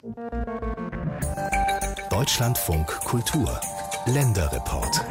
Deutschlandfunk Kultur Länderreport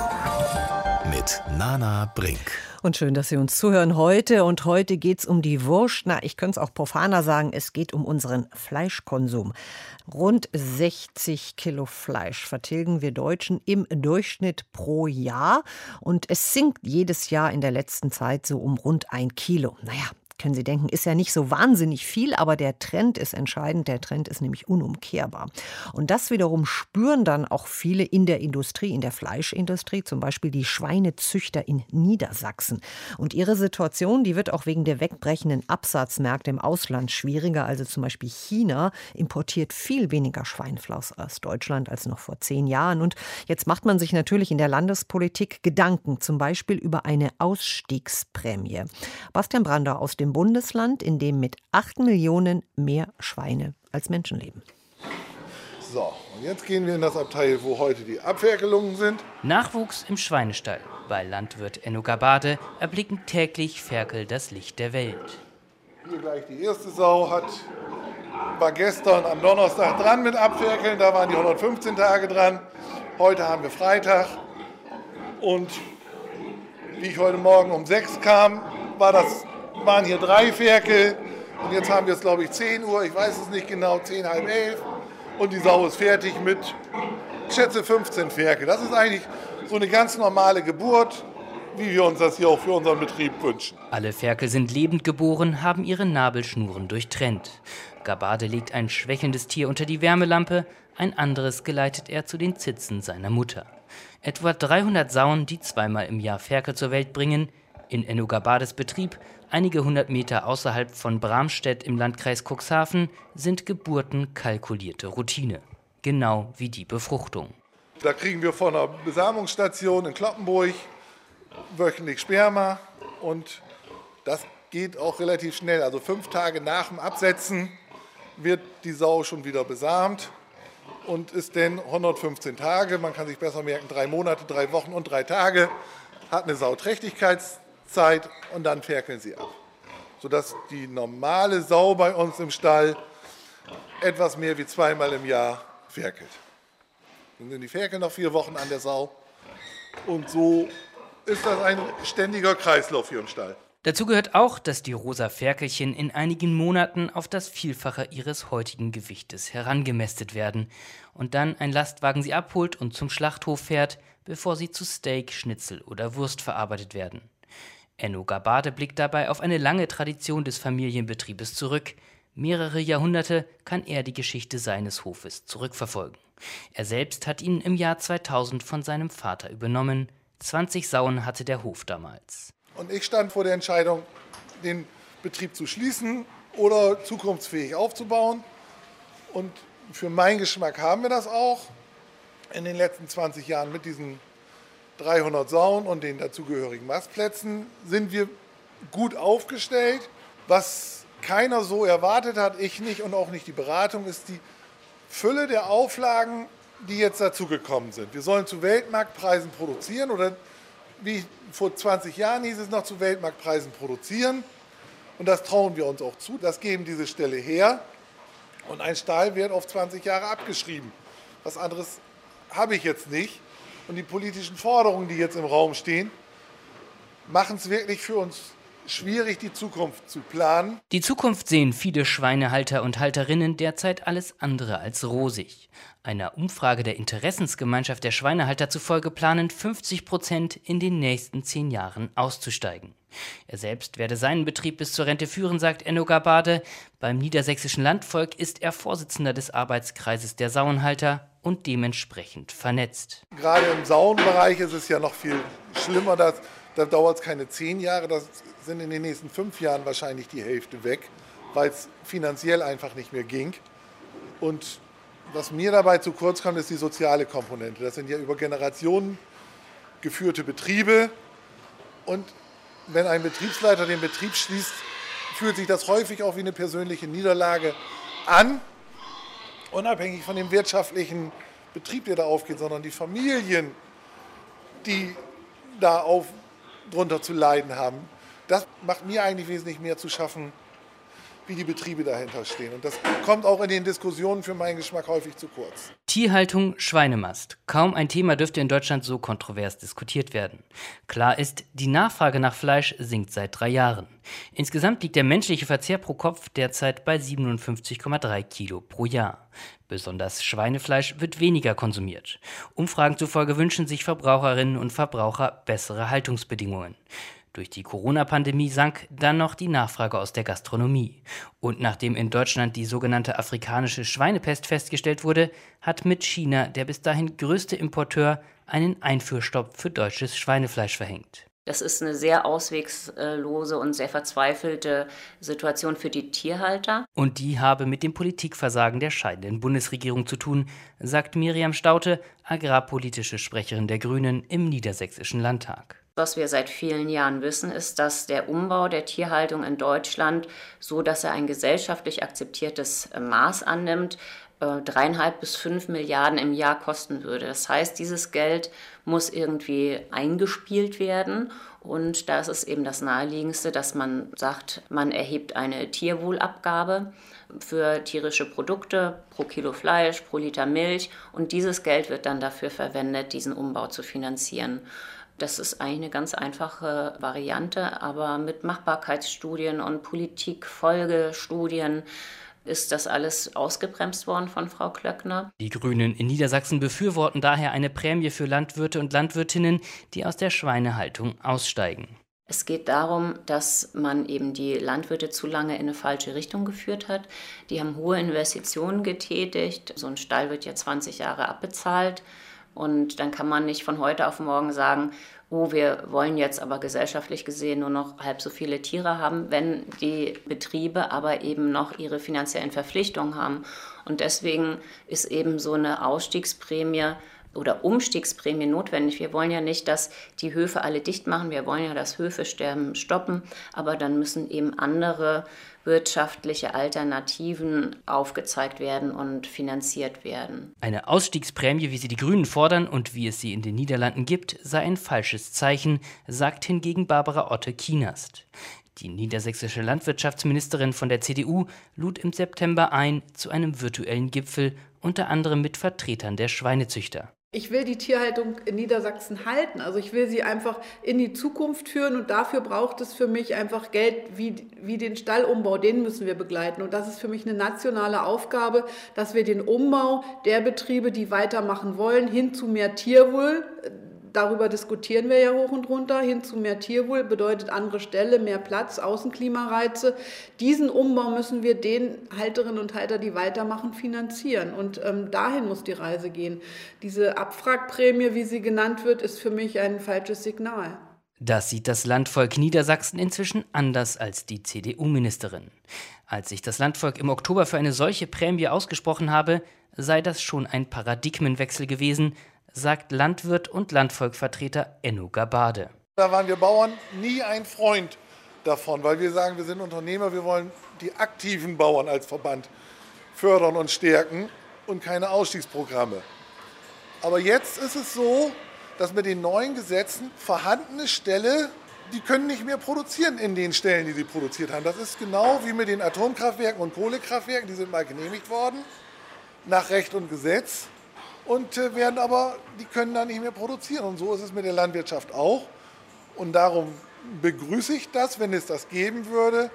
mit Nana Brink. Und schön, dass Sie uns zuhören heute. Und heute geht es um die Wurst. Ich könnte es auch profaner sagen, es geht um unseren Fleischkonsum. Rund 60 Kilo Fleisch vertilgen wir Deutschen im Durchschnitt pro Jahr. Und es sinkt jedes Jahr in der letzten Zeit so um rund 1 Kilo. Können Sie denken, ist ja nicht so wahnsinnig viel, aber der Trend ist entscheidend. Der Trend ist nämlich unumkehrbar. Und das wiederum spüren dann auch viele in der Industrie, in der Fleischindustrie, zum Beispiel die Schweinezüchter in Niedersachsen. Und ihre Situation, die wird auch wegen der wegbrechenden Absatzmärkte im Ausland schwieriger. Also zum Beispiel China importiert viel weniger Schweinefleisch aus Deutschland als noch vor 10 Jahren. Und jetzt macht man sich natürlich in der Landespolitik Gedanken, zum Beispiel über eine Ausstiegsprämie. Bastian Brandauer aus dem Bundesland, in dem mit 8 Millionen mehr Schweine als Menschen leben. So, und jetzt gehen wir in das Abteil, wo heute die Abferkelungen sind. Nachwuchs im Schweinestall. Bei Landwirt Enno Gabade erblicken täglich Ferkel das Licht der Welt. Hier gleich die erste Sau war gestern am Donnerstag dran mit Abferkeln. Da waren die 115 Tage dran. Heute haben wir Freitag. Und wie ich heute Morgen um 6 kam, waren hier 3 Ferkel. Und jetzt haben wir es, glaube ich, 10 Uhr. Ich weiß es nicht genau, 10, halb 11. Und die Sau ist fertig mit, ich schätze, 15 Ferkel. Das ist eigentlich so eine ganz normale Geburt, wie wir uns das hier auch für unseren Betrieb wünschen. Alle Ferkel sind lebend geboren, haben ihre Nabelschnuren durchtrennt. Gabade legt ein schwächelndes Tier unter die Wärmelampe, ein anderes geleitet er zu den Zitzen seiner Mutter. Etwa 300 Sauen, die zweimal im Jahr Ferkel zur Welt bringen. In Enno Gabades Betrieb, einige 100 Meter außerhalb von Bramstedt im Landkreis Cuxhaven, sind Geburten kalkulierte Routine. Genau wie die Befruchtung. Da kriegen wir von einer Besamungsstation in Cloppenburg wöchentlich Sperma. Und das geht auch relativ schnell. Also 5 Tage nach dem Absetzen wird die Sau schon wieder besamt und ist dann 115 Tage. Man kann sich besser merken, 3 Monate, 3 Wochen und 3 Tage hat eine Sau Trächtigkeitszeit und dann ferkeln sie ab. Sodass die normale Sau bei uns im Stall etwas mehr wie 2-mal im Jahr ferkelt. Dann sind die Ferkel noch 4 Wochen an der Sau. Und so ist das ein ständiger Kreislauf hier im Stall. Dazu gehört auch, dass die rosa Ferkelchen in einigen Monaten auf das Vielfache ihres heutigen Gewichtes herangemästet werden und dann ein Lastwagen sie abholt und zum Schlachthof fährt, bevor sie zu Steak, Schnitzel oder Wurst verarbeitet werden. Enno Gabade blickt dabei auf eine lange Tradition des Familienbetriebes zurück. Mehrere Jahrhunderte kann er die Geschichte seines Hofes zurückverfolgen. Er selbst hat ihn im Jahr 2000 von seinem Vater übernommen. 20 Sauen hatte der Hof damals. Und ich stand vor der Entscheidung, den Betrieb zu schließen oder zukunftsfähig aufzubauen. Und für meinen Geschmack haben wir das auch. In den letzten 20 Jahren mit diesen 300 Sauen und den dazugehörigen Mastplätzen sind wir gut aufgestellt. Was keiner so erwartet hat, ich nicht und auch nicht die Beratung, ist die Fülle der Auflagen, die jetzt dazugekommen sind. Wir sollen zu Weltmarktpreisen produzieren oder wie vor 20 Jahren hieß es noch, zu Weltmarktpreisen produzieren. Und das trauen wir uns auch zu. Das geben diese Ställe her. Und ein Stall wird auf 20 Jahre abgeschrieben. Was anderes habe ich jetzt nicht. Und die politischen Forderungen, die jetzt im Raum stehen, machen es wirklich für uns schwierig, die Zukunft zu planen. Die Zukunft sehen viele Schweinehalter und Halterinnen derzeit alles andere als rosig. Einer Umfrage der Interessensgemeinschaft der Schweinehalter zufolge planen 50% in den nächsten 10 Jahren auszusteigen. Er selbst werde seinen Betrieb bis zur Rente führen, sagt Enno Gabade. Beim Niedersächsischen Landvolk ist er Vorsitzender des Arbeitskreises der Sauenhalter und dementsprechend vernetzt. Gerade im Sauenbereich ist es ja noch viel schlimmer. Da dauert es keine 10 Jahre, das sind in den nächsten 5 Jahren wahrscheinlich die Hälfte weg, weil es finanziell einfach nicht mehr ging. Und was mir dabei zu kurz kommt, ist die soziale Komponente. Das sind ja über Generationen geführte Betriebe. Und wenn ein Betriebsleiter den Betrieb schließt, fühlt sich das häufig auch wie eine persönliche Niederlage an. Unabhängig von dem wirtschaftlichen Betrieb, der da aufgeht, sondern die Familien, die drunter zu leiden haben. Das macht mir eigentlich wesentlich mehr zu schaffen, wie die Betriebe dahinter stehen. Und das kommt auch in den Diskussionen für meinen Geschmack häufig zu kurz. Tierhaltung, Schweinemast. Kaum ein Thema dürfte in Deutschland so kontrovers diskutiert werden. Klar ist, die Nachfrage nach Fleisch sinkt seit 3 Jahren. Insgesamt liegt der menschliche Verzehr pro Kopf derzeit bei 57,3 Kilo pro Jahr. Besonders Schweinefleisch wird weniger konsumiert. Umfragen zufolge wünschen sich Verbraucherinnen und Verbraucher bessere Haltungsbedingungen. Durch die Corona-Pandemie sank dann noch die Nachfrage aus der Gastronomie. Und nachdem in Deutschland die sogenannte afrikanische Schweinepest festgestellt wurde, hat mit China der bis dahin größte Importeur einen Einfuhrstopp für deutsches Schweinefleisch verhängt. Das ist eine sehr auswegslose und sehr verzweifelte Situation für die Tierhalter. Und die habe mit dem Politikversagen der scheidenden Bundesregierung zu tun, sagt Miriam Staudte, agrarpolitische Sprecherin der Grünen im Niedersächsischen Landtag. Was wir seit vielen Jahren wissen, ist, dass der Umbau der Tierhaltung in Deutschland, so dass er ein gesellschaftlich akzeptiertes Maß annimmt, 3,5 bis 5 Milliarden im Jahr kosten würde. Das heißt, dieses Geld muss irgendwie eingespielt werden. Und da ist es eben das Naheliegendste, dass man sagt, man erhebt eine Tierwohlabgabe für tierische Produkte pro Kilo Fleisch, pro Liter Milch. Und dieses Geld wird dann dafür verwendet, diesen Umbau zu finanzieren. Das ist eigentlich eine ganz einfache Variante, aber mit Machbarkeitsstudien und Politikfolgestudien ist das alles ausgebremst worden von Frau Klöckner. Die Grünen in Niedersachsen befürworten daher eine Prämie für Landwirte und Landwirtinnen, die aus der Schweinehaltung aussteigen. Es geht darum, dass man eben die Landwirte zu lange in eine falsche Richtung geführt hat. Die haben hohe Investitionen getätigt. So ein Stall wird ja 20 Jahre abbezahlt. Und dann kann man nicht von heute auf morgen sagen, oh, wir wollen jetzt aber gesellschaftlich gesehen nur noch halb so viele Tiere haben, wenn die Betriebe aber eben noch ihre finanziellen Verpflichtungen haben. Und deswegen ist eben so eine Ausstiegsprämie oder Umstiegsprämie notwendig. Wir wollen ja nicht, dass die Höfe alle dicht machen, wir wollen ja das Höfesterben stoppen, aber dann müssen eben andere wirtschaftliche Alternativen aufgezeigt werden und finanziert werden. Eine Ausstiegsprämie, wie sie die Grünen fordern und wie es sie in den Niederlanden gibt, sei ein falsches Zeichen, sagt hingegen Barbara Otte-Kienast. Die niedersächsische Landwirtschaftsministerin von der CDU lud im September ein zu einem virtuellen Gipfel, unter anderem mit Vertretern der Schweinezüchter. Ich will die Tierhaltung in Niedersachsen halten, also ich will sie einfach in die Zukunft führen und dafür braucht es für mich einfach Geld wie den Stallumbau, den müssen wir begleiten und das ist für mich eine nationale Aufgabe, dass wir den Umbau der Betriebe, die weitermachen wollen, hin zu mehr Tierwohl, darüber diskutieren wir ja hoch und runter, hin zu mehr Tierwohl bedeutet andere Ställe, mehr Platz, Außenklimareize. Diesen Umbau müssen wir den Halterinnen und Halter, die weitermachen, finanzieren. Und dahin muss die Reise gehen. Diese Abwrackprämie, wie sie genannt wird, ist für mich ein falsches Signal. Das sieht das Landvolk Niedersachsen inzwischen anders als die CDU-Ministerin. Als sich das Landvolk im Oktober für eine solche Prämie ausgesprochen habe, sei das schon ein Paradigmenwechsel gewesen, sagt Landwirt und Landvolkvertreter Enno Gabade. Da waren wir Bauern nie ein Freund davon, weil wir sagen, wir sind Unternehmer, wir wollen die aktiven Bauern als Verband fördern und stärken und keine Ausstiegsprogramme. Aber jetzt ist es so, dass mit den neuen Gesetzen vorhandene Ställe, die können nicht mehr produzieren in den Stellen, die sie produziert haben. Das ist genau wie mit den Atomkraftwerken und Kohlekraftwerken, die sind mal genehmigt worden, nach Recht und Gesetz. Und werden aber, die können da nicht mehr produzieren. Und so ist es mit der Landwirtschaft auch. Und darum begrüße ich das, wenn es das geben würde,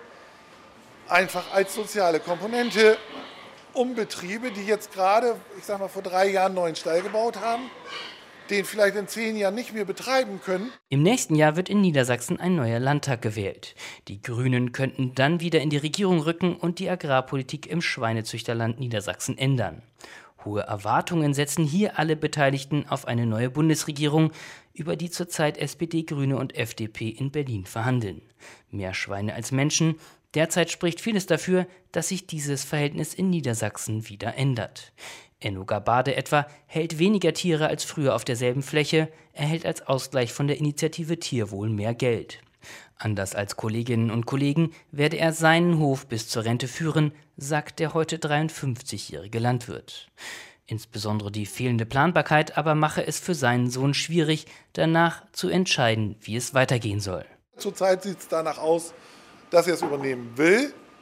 einfach als soziale Komponente, um Betriebe, die jetzt gerade, ich sag mal, vor 3 Jahren einen neuen Stall gebaut haben, den vielleicht in 10 Jahren nicht mehr betreiben können. Im nächsten Jahr wird in Niedersachsen ein neuer Landtag gewählt. Die Grünen könnten dann wieder in die Regierung rücken und die Agrarpolitik im Schweinezüchterland Niedersachsen ändern. Hohe Erwartungen setzen hier alle Beteiligten auf eine neue Bundesregierung, über die zurzeit SPD, Grüne und FDP in Berlin verhandeln. Mehr Schweine als Menschen. Derzeit spricht vieles dafür, dass sich dieses Verhältnis in Niedersachsen wieder ändert. Enno Gabade etwa hält weniger Tiere als früher auf derselben Fläche, erhält als Ausgleich von der Initiative Tierwohl mehr Geld. Anders als Kolleginnen und Kollegen werde er seinen Hof bis zur Rente führen, sagt der heute 53-jährige Landwirt. Insbesondere die fehlende Planbarkeit aber mache es für seinen Sohn schwierig, danach zu entscheiden, wie es weitergehen soll. Zurzeit sieht es danach aus, dass er es übernehmen will,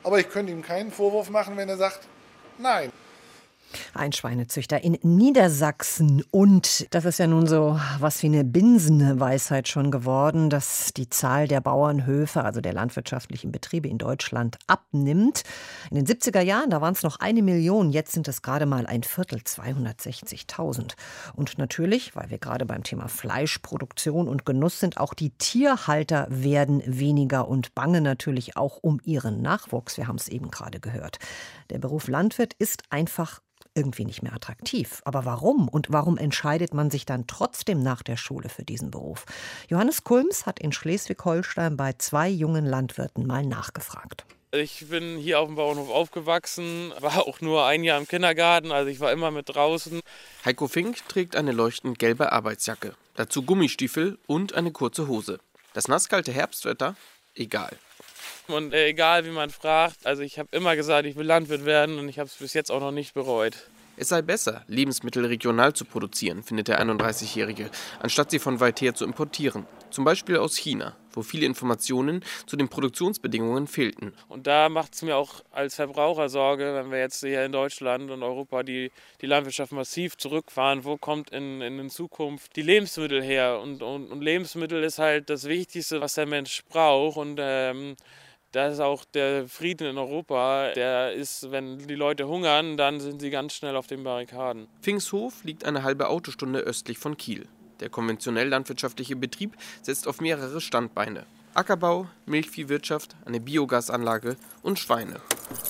Aber ich könnte ihm keinen Vorwurf machen, wenn er sagt, nein. Ein Schweinezüchter in Niedersachsen. Und das ist ja nun so was wie eine Binsenweisheit schon geworden, dass die Zahl der Bauernhöfe, also der landwirtschaftlichen Betriebe in Deutschland, abnimmt. In den 70er Jahren, da waren es noch 1 Million, jetzt sind es gerade mal ein Viertel, 260.000. Und natürlich, weil wir gerade beim Thema Fleischproduktion und Genuss sind, auch die Tierhalter werden weniger und bangen natürlich auch um ihren Nachwuchs. Wir haben es eben gerade gehört. Der Beruf Landwirt ist einfach irgendwie nicht mehr attraktiv. Aber warum? Und warum entscheidet man sich dann trotzdem nach der Schule für diesen Beruf? Johannes Kulms hat in Schleswig-Holstein bei 2 jungen Landwirten mal nachgefragt. Ich bin hier auf dem Bauernhof aufgewachsen, war auch nur 1 Jahr im Kindergarten, also ich war immer mit draußen. Heiko Fink trägt eine leuchtend gelbe Arbeitsjacke, dazu Gummistiefel und eine kurze Hose. Das nasskalte Herbstwetter? Egal. Und egal wie man fragt, also ich habe immer gesagt, ich will Landwirt werden und ich habe es bis jetzt auch noch nicht bereut. Es sei besser, Lebensmittel regional zu produzieren, findet der 31-Jährige, anstatt sie von weit her zu importieren. Zum Beispiel aus China, wo viele Informationen zu den Produktionsbedingungen fehlten. Und da macht es mir auch als Verbraucher Sorge, wenn wir jetzt hier in Deutschland und Europa die Landwirtschaft massiv zurückfahren. Wo kommt in Zukunft die Lebensmittel her? Und Lebensmittel ist halt das Wichtigste, was der Mensch braucht. Und da ist auch der Frieden in Europa, der ist, wenn die Leute hungern, dann sind sie ganz schnell auf den Barrikaden. Finks Hof liegt eine halbe Autostunde östlich von Kiel. Der konventionell landwirtschaftliche Betrieb setzt auf mehrere Standbeine. Ackerbau, Milchviehwirtschaft, eine Biogasanlage und Schweine.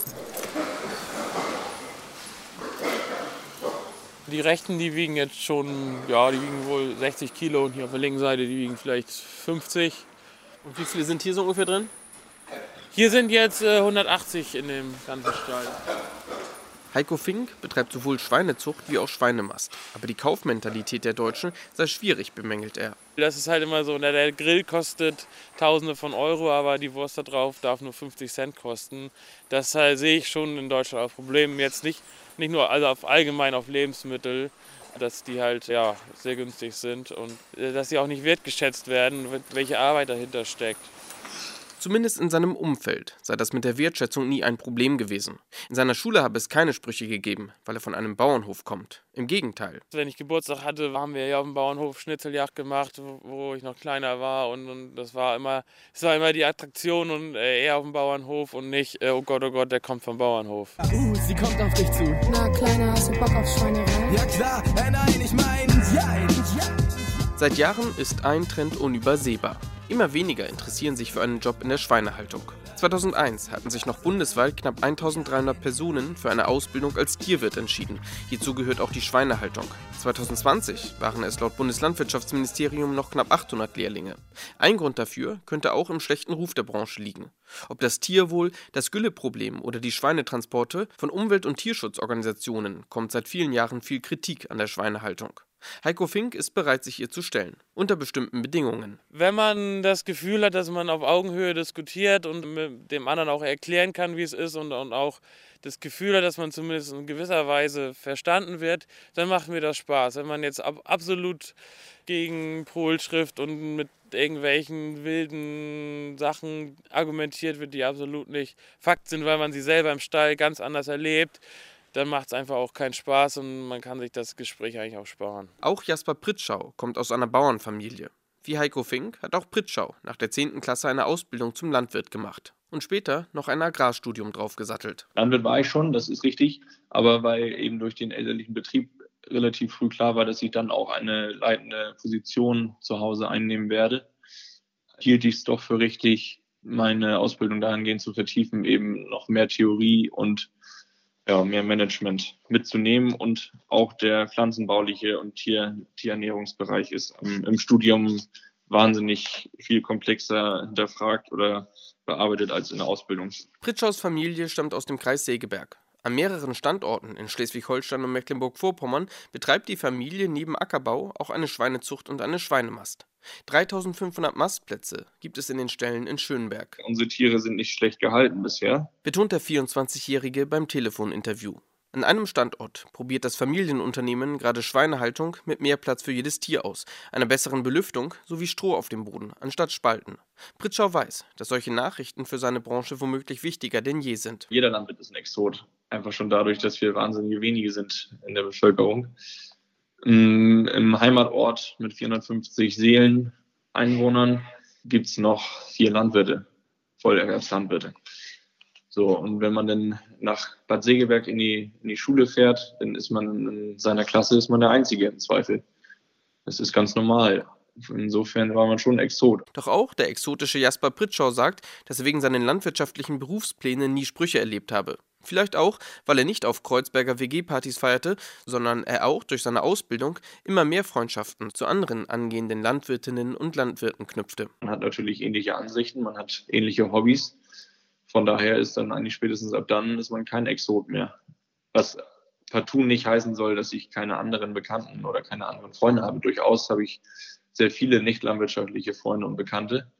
Die Rechten, die wiegen jetzt schon, ja, die wiegen wohl 60 Kilo und hier auf der linken Seite, die wiegen vielleicht 50. Und wie viele sind hier so ungefähr drin? Hier sind jetzt 180 in dem ganzen Stall. Heiko Fink betreibt sowohl Schweinezucht wie auch Schweinemast. Aber die Kaufmentalität der Deutschen sei schwierig, bemängelt er. Das ist halt immer so, der Grill kostet Tausende von Euro, aber die Wurst da drauf darf nur 50 Cent kosten. Das sehe ich schon in Deutschland als Problem. Jetzt nicht nur also allgemein auf Lebensmittel, dass die halt ja, sehr günstig sind und dass sie auch nicht wertgeschätzt werden, welche Arbeit dahinter steckt. Zumindest in seinem Umfeld sei das mit der Wertschätzung nie ein Problem gewesen. In seiner Schule habe es keine Sprüche gegeben, weil er von einem Bauernhof kommt. Im Gegenteil. Wenn ich Geburtstag hatte, haben wir ja auf dem Bauernhof Schnitzeljagd gemacht, wo ich noch kleiner war. Und es war immer die Attraktion und er auf dem Bauernhof und nicht, oh Gott, der kommt vom Bauernhof. Sie kommt auf dich zu. Na, Kleiner, hast du Bock auf Schweinerei? Ja klar, nein, ich mein, ja. Seit Jahren ist ein Trend unübersehbar. Immer weniger interessieren sich für einen Job in der Schweinehaltung. 2001 hatten sich noch bundesweit knapp 1300 Personen für eine Ausbildung als Tierwirt entschieden. Hierzu gehört auch die Schweinehaltung. 2020 waren es laut Bundeslandwirtschaftsministerium noch knapp 800 Lehrlinge. Ein Grund dafür könnte auch im schlechten Ruf der Branche liegen. Ob das Tierwohl, das Gülleproblem oder die Schweinetransporte, von Umwelt- und Tierschutzorganisationen kommt seit vielen Jahren viel Kritik an der Schweinehaltung. Heiko Fink ist bereit, sich ihr zu stellen, unter bestimmten Bedingungen. Wenn man das Gefühl hat, dass man auf Augenhöhe diskutiert und mit dem anderen auch erklären kann, wie es ist und auch das Gefühl hat, dass man zumindest in gewisser Weise verstanden wird, dann macht mir das Spaß. Wenn man jetzt absolut gegen Polschrift und mit irgendwelchen wilden Sachen argumentiert wird, die absolut nicht Fakt sind, weil man sie selber im Stall ganz anders erlebt, dann macht es einfach auch keinen Spaß und man kann sich das Gespräch eigentlich auch sparen. Auch Jasper Pritschau kommt aus einer Bauernfamilie. Wie Heiko Fink hat auch Pritschau nach der 10. Klasse eine Ausbildung zum Landwirt gemacht und später noch ein Agrarstudium draufgesattelt. Landwirt war ich schon, das ist richtig, aber weil eben durch den elterlichen Betrieb relativ früh klar war, dass ich dann auch eine leitende Position zu Hause einnehmen werde, hielt ich es doch für richtig, meine Ausbildung dahingehend zu vertiefen, eben noch mehr Theorie und mehr Management mitzunehmen, und auch der pflanzenbauliche und Tierernährungsbereich ist im Studium wahnsinnig viel komplexer hinterfragt oder bearbeitet als in der Ausbildung. Pritschaus Familie stammt aus dem Kreis Segeberg. An mehreren Standorten in Schleswig-Holstein und Mecklenburg-Vorpommern betreibt die Familie neben Ackerbau auch eine Schweinezucht und eine Schweinemast. 3500 Mastplätze gibt es in den Ställen in Schönberg. Unsere Tiere sind nicht schlecht gehalten bisher, betont der 24-Jährige beim Telefoninterview. An einem Standort probiert das Familienunternehmen gerade Schweinehaltung mit mehr Platz für jedes Tier aus, einer besseren Belüftung sowie Stroh auf dem Boden anstatt Spalten. Pritschau weiß, dass solche Nachrichten für seine Branche womöglich wichtiger denn je sind. Jeder Landwirt ist ein Exot, einfach schon dadurch, dass wir wahnsinnig wenige sind in der Bevölkerung. Im Heimatort mit 450 Seeleneinwohnern gibt es noch 4 Landwirte, Vollerwerbslandwirte. So, und wenn man dann nach Bad Segeberg in die Schule fährt, dann ist man in seiner Klasse der Einzige im Zweifel. Das ist ganz normal. Insofern war man schon ein Exot. Doch auch der exotische Jasper Pritschau sagt, dass er wegen seinen landwirtschaftlichen Berufsplänen nie Sprüche erlebt habe. Vielleicht auch, weil er nicht auf Kreuzberger WG-Partys feierte, sondern er auch durch seine Ausbildung immer mehr Freundschaften zu anderen angehenden Landwirtinnen und Landwirten knüpfte. Man hat natürlich ähnliche Ansichten, man hat ähnliche Hobbys. Von daher ist dann eigentlich spätestens ab dann ist man kein Exot mehr. Was partout nicht heißen soll, dass ich keine anderen Bekannten oder keine anderen Freunde habe. Durchaus habe ich sehr viele nicht landwirtschaftliche Freunde und Bekannte.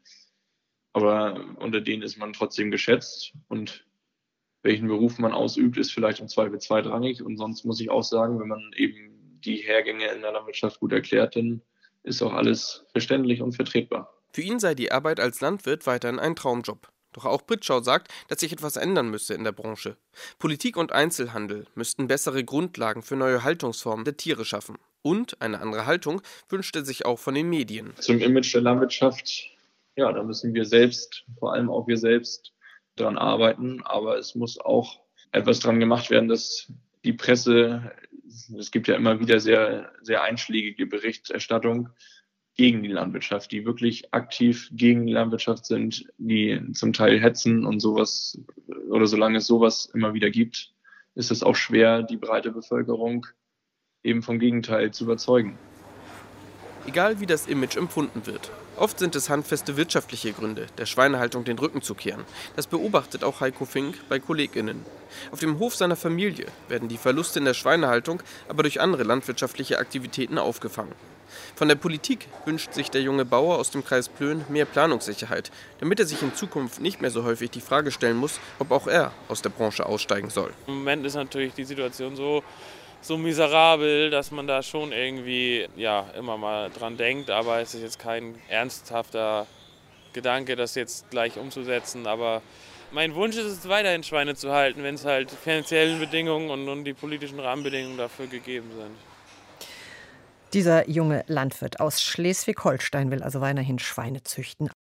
Aber unter denen ist man trotzdem geschätzt. Und welchen Beruf man ausübt, ist vielleicht im Zweifel zweitrangig. Und sonst muss ich auch sagen, wenn man eben die Hergänge in der Landwirtschaft gut erklärt, dann ist auch alles verständlich und vertretbar. Für ihn sei die Arbeit als Landwirt weiterhin ein Traumjob. Doch auch Pritschau sagt, dass sich etwas ändern müsse in der Branche. Politik und Einzelhandel müssten bessere Grundlagen für neue Haltungsformen der Tiere schaffen. Und eine andere Haltung wünscht er sich auch von den Medien. Zum Image der Landwirtschaft, ja, da müssen wir selbst, vor allem auch wir selbst, dran arbeiten. Aber es muss auch etwas dran gemacht werden, dass die Presse, es gibt ja immer wieder sehr, sehr einschlägige Berichterstattung gegen die Landwirtschaft, die wirklich aktiv gegen die Landwirtschaft sind, die zum Teil hetzen und sowas, oder solange es sowas immer wieder gibt, ist es auch schwer, die breite Bevölkerung eben vom Gegenteil zu überzeugen. Egal wie das Image empfunden wird. Oft sind es handfeste wirtschaftliche Gründe, der Schweinehaltung den Rücken zu kehren. Das beobachtet auch Heiko Fink bei KollegInnen. Auf dem Hof seiner Familie werden die Verluste in der Schweinehaltung aber durch andere landwirtschaftliche Aktivitäten aufgefangen. Von der Politik wünscht sich der junge Bauer aus dem Kreis Plön mehr Planungssicherheit, damit er sich in Zukunft nicht mehr so häufig die Frage stellen muss, ob auch er aus der Branche aussteigen soll. Im Moment ist natürlich die Situation so miserabel, dass man da schon irgendwie immer mal dran denkt, aber es ist jetzt kein ernsthafter Gedanke, das jetzt gleich umzusetzen. Aber mein Wunsch ist es, weiterhin Schweine zu halten, wenn es halt finanziellen Bedingungen und die politischen Rahmenbedingungen dafür gegeben sind. Dieser junge Landwirt aus Schleswig-Holstein will also weiterhin Schweine züchten.